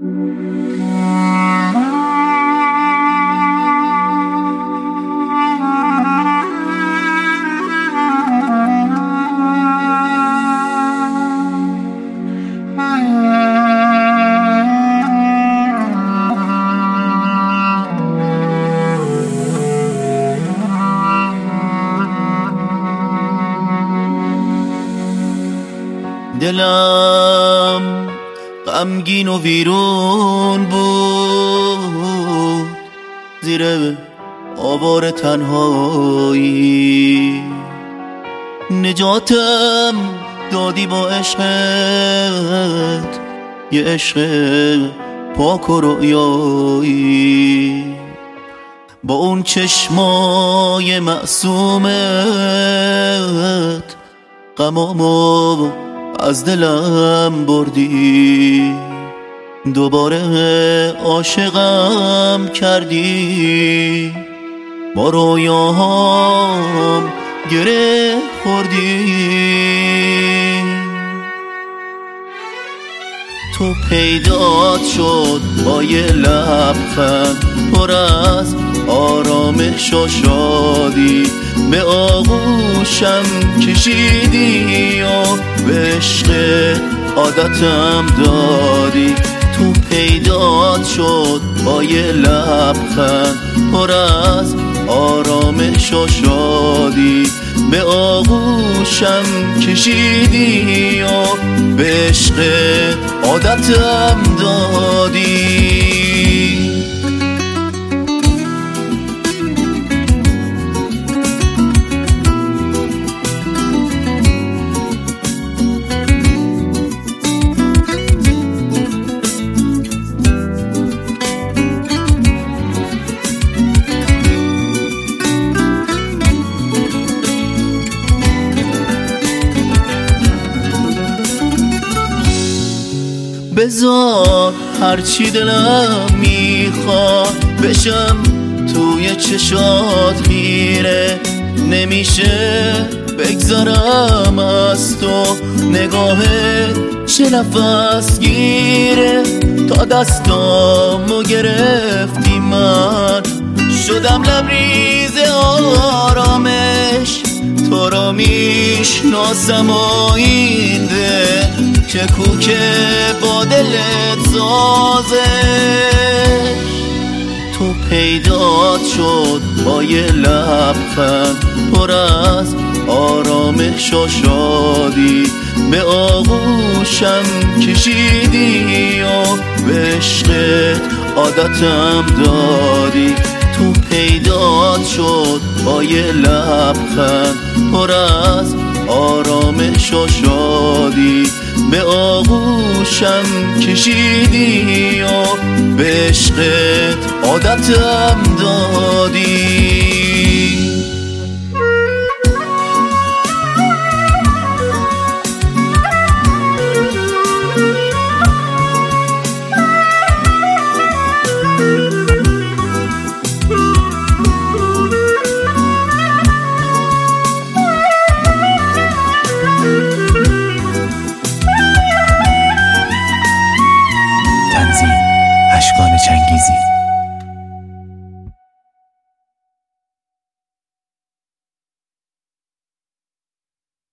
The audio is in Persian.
دلم غمگین و ویرون بود زیر آوار تنهایی، نجاتم دادی با عشقت، یه عشق پاک و رویایی. با اون چشمای معصومت غمامو از دلم بردی، دوباره عاشقم کردی، با رویاهام گره خوردی. تو پیدات شد با یه لبخند پر از آرامش و شادی، به آغوشم کشیدی و به عشق عادتم دادی. تو پیدات شد با یه لبخند پر از آرامش و شادی، به آغوشم کشیدی و به عشق عادتم دادی. بذار هرچی دلم میخواد بشم توی چشات خیره، نمیشه بگذارم از تو، نگاهت چه نفس گیره. تا دستامو گرفتی من شدم لبریز آرامش، تو رو میشناسم و این دل که کوکه با دلت سازش. تو پیدات شد با یه لبخند پر از آرامش و شادی، به آغوشم کشیدی و به عشقت عادتم دادی. تو پیدات شد با یه لبخند پر از آرامش و شادی، به آغوشم کشیدی و به عشقت عادتم دادی.